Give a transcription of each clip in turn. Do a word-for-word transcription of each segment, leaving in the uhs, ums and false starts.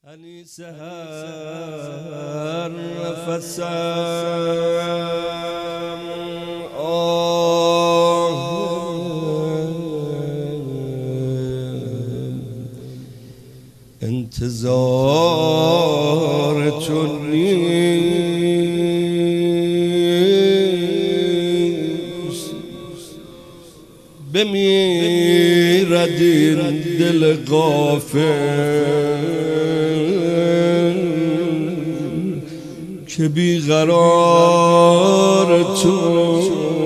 انی سهر نفسم آه انتظار تو نیست بمیرد این دل غافل که بیقرار تو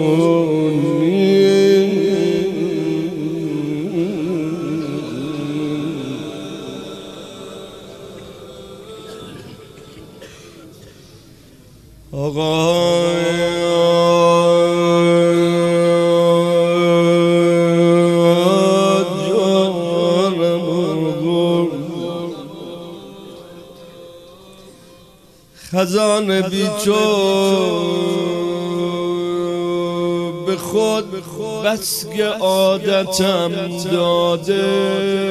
آقا خزان بی تو به خود بس که عادتم داده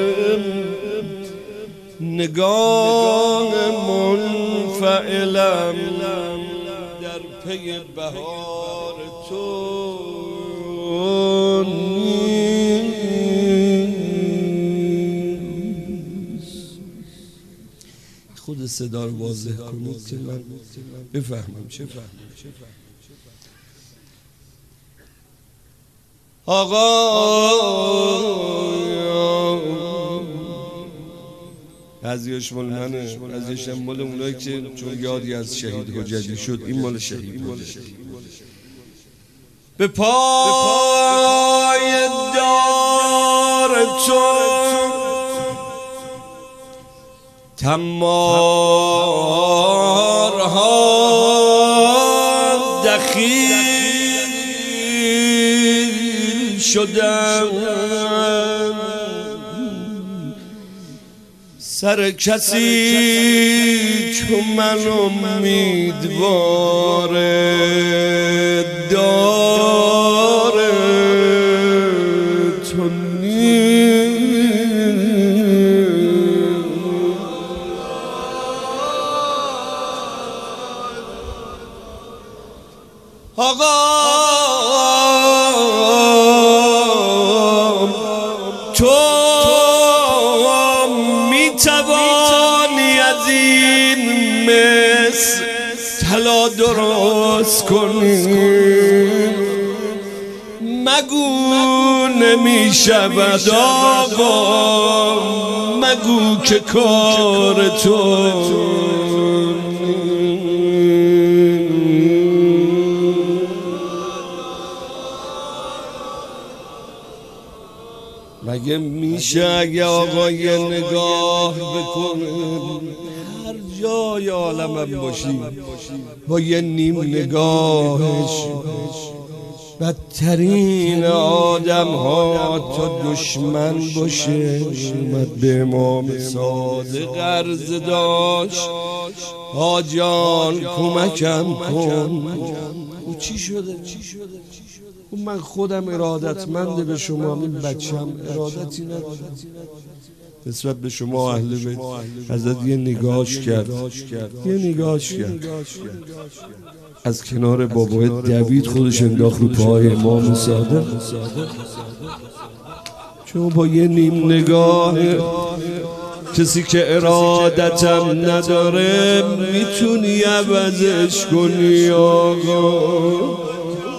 نگاه منفعلم در پی بهار تو خود صدا رو واضح کنید که من بفهمم چه فهمم. آقا بعضیاش مال منه، بعضیاش هم مال اونایی که چون یادی از شهید حجتی شد این مال شهید حجتی. به پای دار تو تمارها دخیل شدم سر کسی چون من امیدوار داره تو آقا تو میتوانی از این مصر طلا درست کنی مگو نمیشود آقا مگو که کار تو مگه میشه اگه آقا یه نگاه بکنه هر جای عالمم باشی با یه نیم نگاهش بدترین آدم ها تا دشمن باشه اومد به امام صادق عرض داشت آجان کمکم کن او چی شده؟ من خودم ارادتمند به شما این بچم ارادتی ندارم نسبت به شما اهل بیت ازت یه نگاهش کرد یه نگاهش کرد از کنار بابای دوید خودش انداخت رو پای امام صادق چون با یه نیم نگاه کسی که ارادتم نداره میتونی عوضش کنی آقا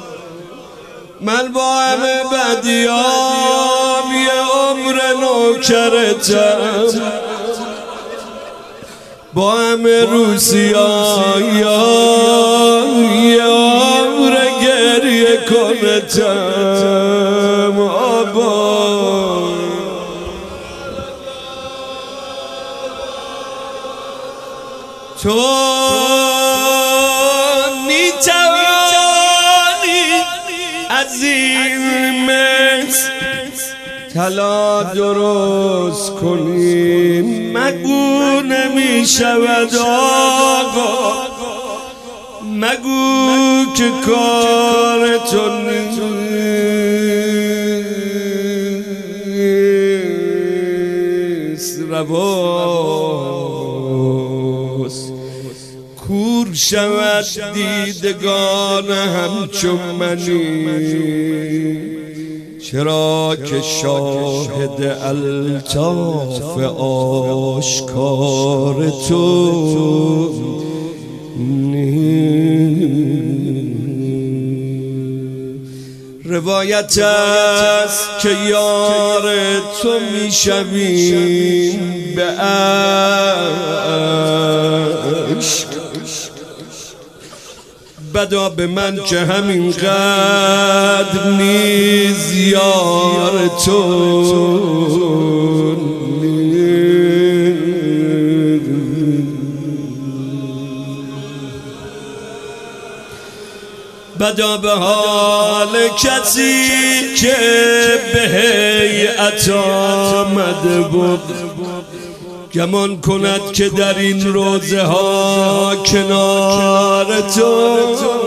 من با همه بدیام یه عمر نوکرتم با همه روسیایان یه عمر گریه کنتم آبا تو از این مصر طلا درست کنیم مگو نمیشود آقا مگو که کار تو نیست رواست. کور شود دیدگان همچون منی، چرا که شاهد الطاف آشکار تو روایت است که یار تو میشویم به عشق، بدا به من که همین قدر نیز یار تو. بدا به حال کسی که به هیئت آمده بود، گمان کند که در این روزه ها کنار تو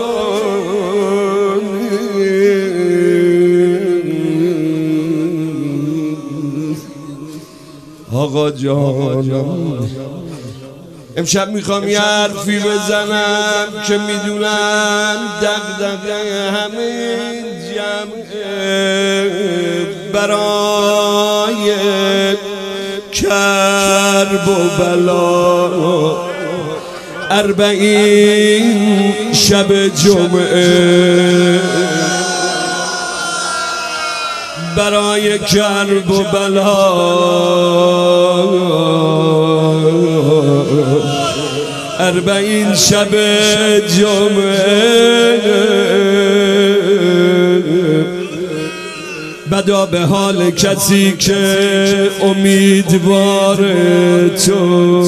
آقا جانم. امشب میخوام یه حرفی بزنم که میدونم دغدغه همین جمعه، برای کرب و بلا اربعین شب جمعه، برای کرب و بلا اربعین شب جمعه، بدا به حال کسی که امیدوار تو.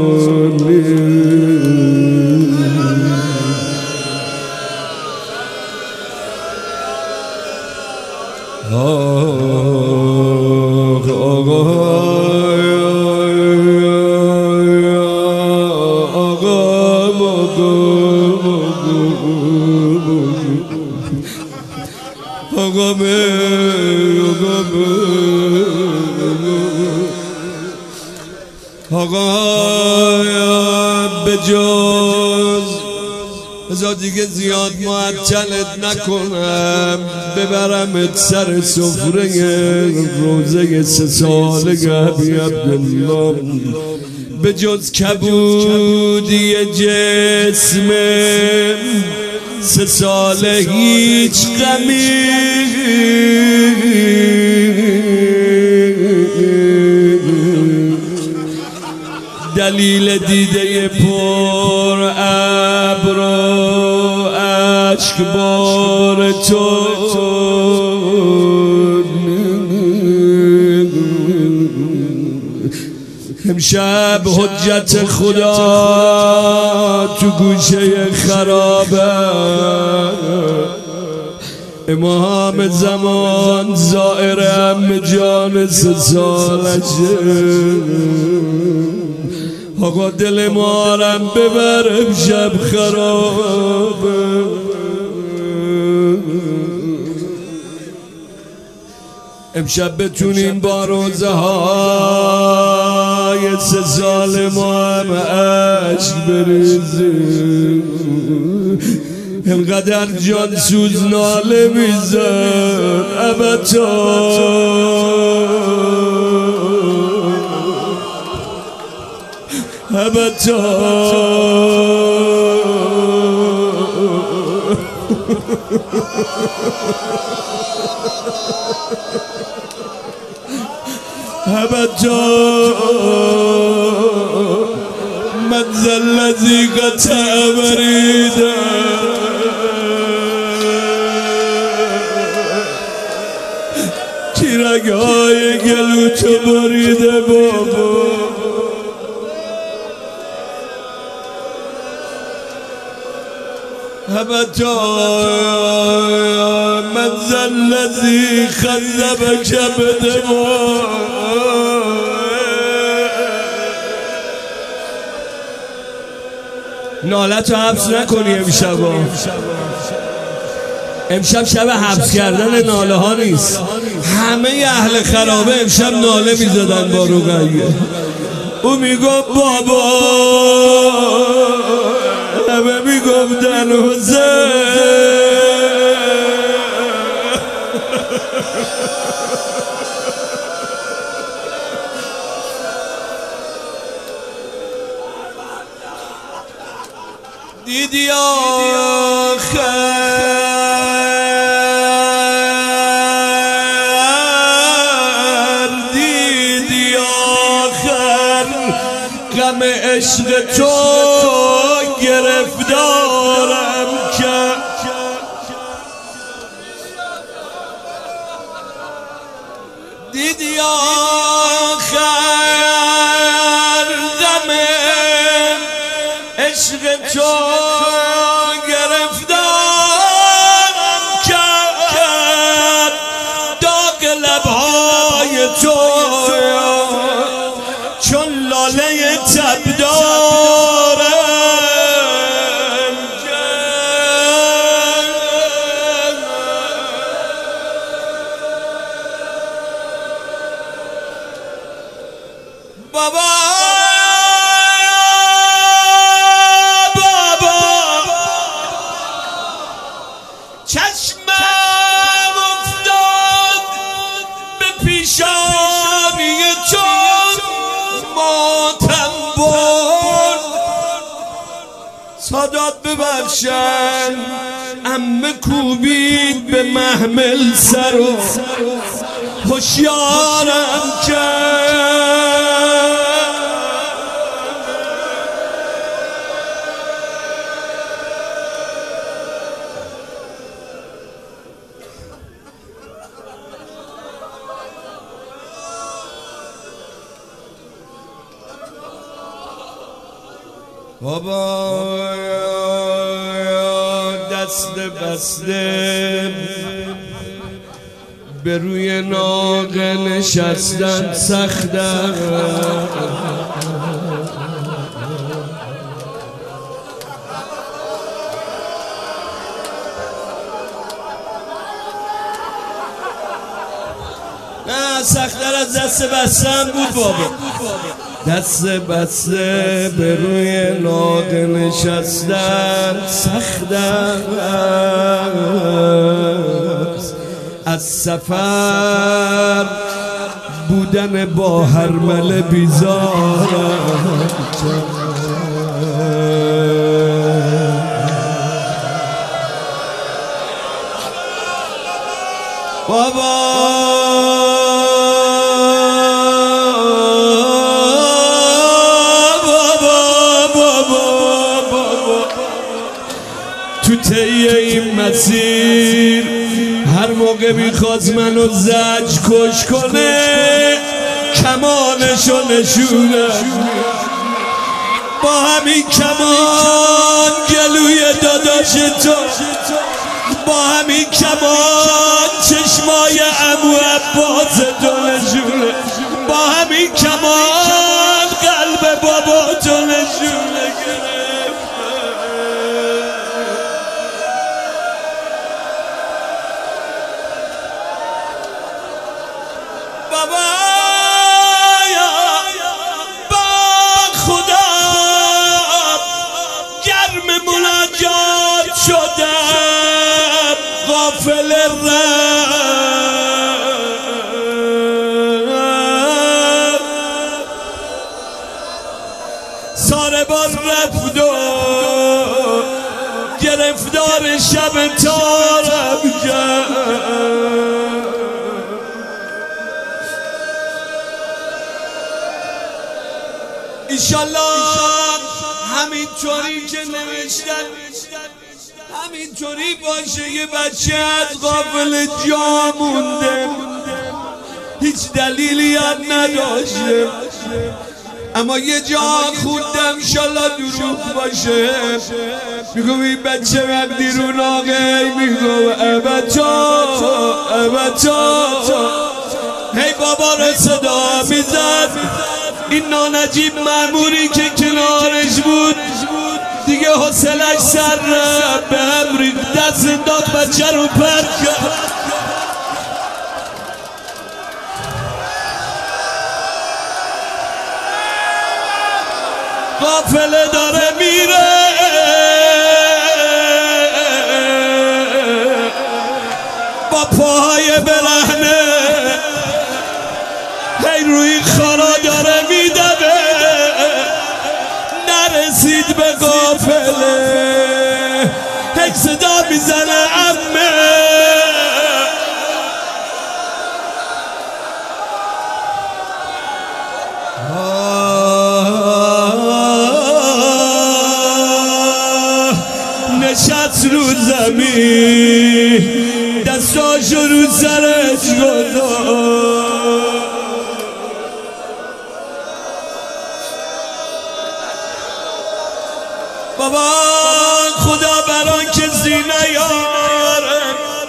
آقا به جز بذار دیگه زیاد معطلت نکنم، ببرمت سر سفره روزه سه ساله ابی عبدالله. به جز کبودی جسم سه ساله هیچ غمی دلیل دیده پر ابر و اشکبار تو. امشب حجت خدا تو گوشه خرابه، امام زمان زائرم جان سه سالشه. آقا دل مارم ببر امشب خرابه، امشب بتونیم با روزه های سه سال ما هم عشق بریزیم. اینقدر جان سوز ناله میزن ابدا ابدا ابدا من ذا الذی قطع بریده کی رگهای گلو تو بریده بابا. ابدا من ذا الذی خذبک بدموع. نالت رو حبس نکنی امشب. امشب شب حبس کردن ناله ها نیست. همه اهل خرابه امشب ناله میزدن با رقیه. او میگفت بابا، همه میگفتن حسین. دیدی آخر، دیدی آخر غم عشق تو گرفتارم کرد. دیدی آخر غم عشق تو گرفتارم کرد. داغ لبهای تو چون لاله تبدارم کرد. بابا چشمم افتاد به پیشانی تو، ماتم برد. سادات ببخشن عمه کوبید به محمل سر و هوشیارم کرد. بابا دست بسته به روی ناقه نشستن سخته. نه سخت‌تر از دست بستن بود بابا. دست بسته به روی ناقه نشستن سخت است. از سفر بودن با هرمله بیزارم. بابا تو طی این مسیر هر موقع میخواد منو زج کش کنه کمانشو نشونه. با همین کمان گلوی داداش تو، با همین کمان چشمای عمو عباس تو نشونه، با همین کمان قلب بابا تو نشونه گرفت. بابا با خدا گرم مناجات شدم، غافل رفت ساره بار رفت و گرفتار شب تارم کرد. ایشالله همینطوری که نوشتن همینطوری باشه. یه بچه از غافل جا مونده، هیچ دلیلی یاد نداشته، اما یه جا خوندم ایشالله دروغ باشه. میگو این بچه وقتی رو ناقه میگو ابتا ابتا هی بابا رو صدا میزد. این نانجیب مأموری که کنارش بود دیگه حوصله‌اش سر رفت، به هم ریخت، دست انداخت بچه رو پر کرد. قافله داره میره با پاهای برهنه، هی روی خارا داره میدوه، نرسید به قافله، هی صدا میزنه عمه. نشست رو زمین، دستاشو رو سرش گذاشت. بابا خدا بران کسی نیاره،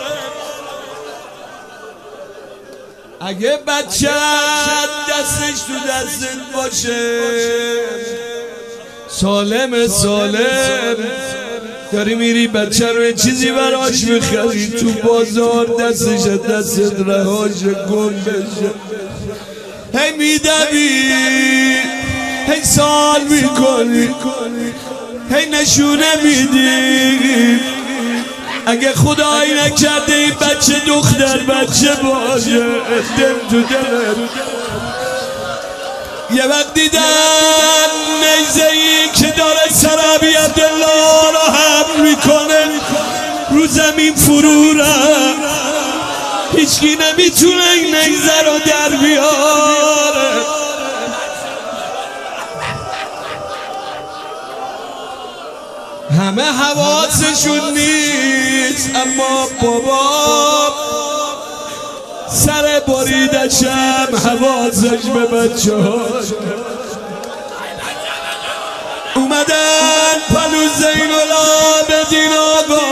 اگه بچه دستش تو دستت باشه، سالم سالم داری میری بچه رو یه چیزی براش میخری تو بازار، دستش دستت رهاش گم بشه، هی میدوی، هی سال میکنی، هی نشونه میدی. اگه خدایی نکرده این بچه دختر بچه باشه، دل تو دلت. یه وقت دیدن نیزه‌ای که داره سر ابی عبدالله رو حمل میکنه، رو زمین فرو رفت، هیچکی نمیتونه این نیزه رو در بیاره. همه حواسشون نیست، اما بابا سر بریدشم حواسش به بچه ها. اومدن پلو زین العابدین آقا،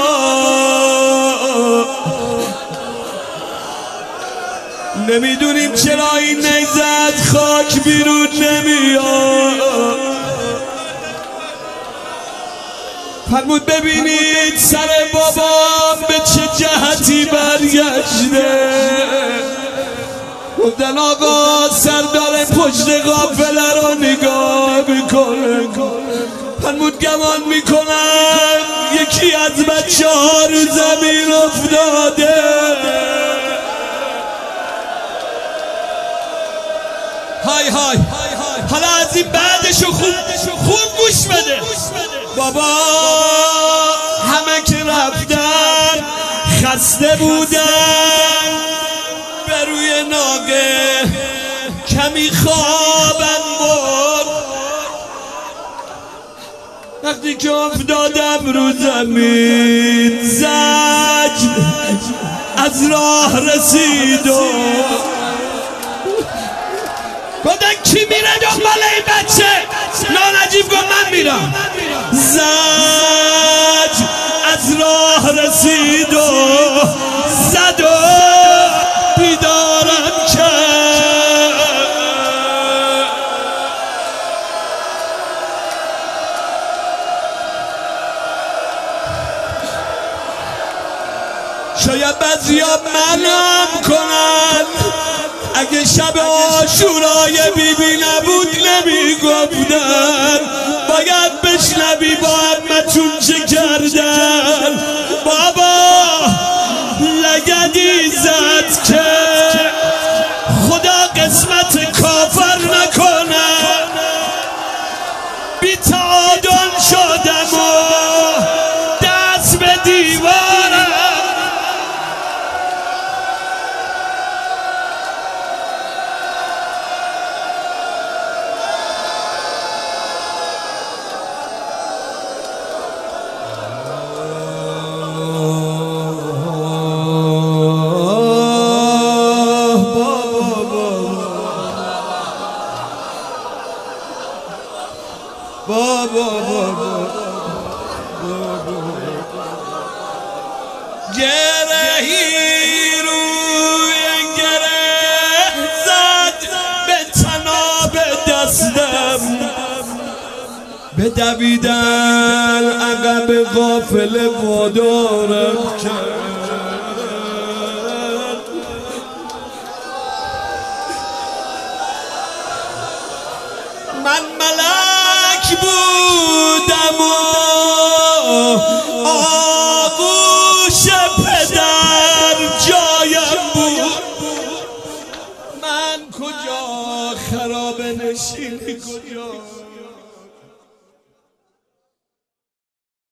نمیدونیم چرا این نیزه خاک بیرون نمیاد. فرمود ببینید سر بابام به چه جهتی برگشته. گفتن آقا سردار پشت قافله رو نگاه میکنه، فرمود گمان میکنن یکی از بچه ها رو زمین افتاده. های های حالا از این بعدشو خوب خوب گوش بده. بابا همه که رفتن خسته بودن، به روی ناگه کمی خوابم برد. وقتی که افتادم رو زمین زجر از راه رسید و گفتن کی میره دنبال این بچه؟ نانجیب گفت من میرم. زج از راه رسید و زد و بیدارم کرد. شاید بعضیا منم کنن، اگه شب عاشورای بیبی نبود نمیگفتن. باید بشنوی با عمتون چه کردن. بابا لگدی زد که خدا قسمت کافر نکنه، بی تعادل شدم و دست به دیوارم. بابا بابا گرهی روی گره زد به تناب دستم، بدویدن عقب غافل وادارم کرد. من ملک بودم و آغوش پدر جایم بود. من کجا خراب نشینی کجا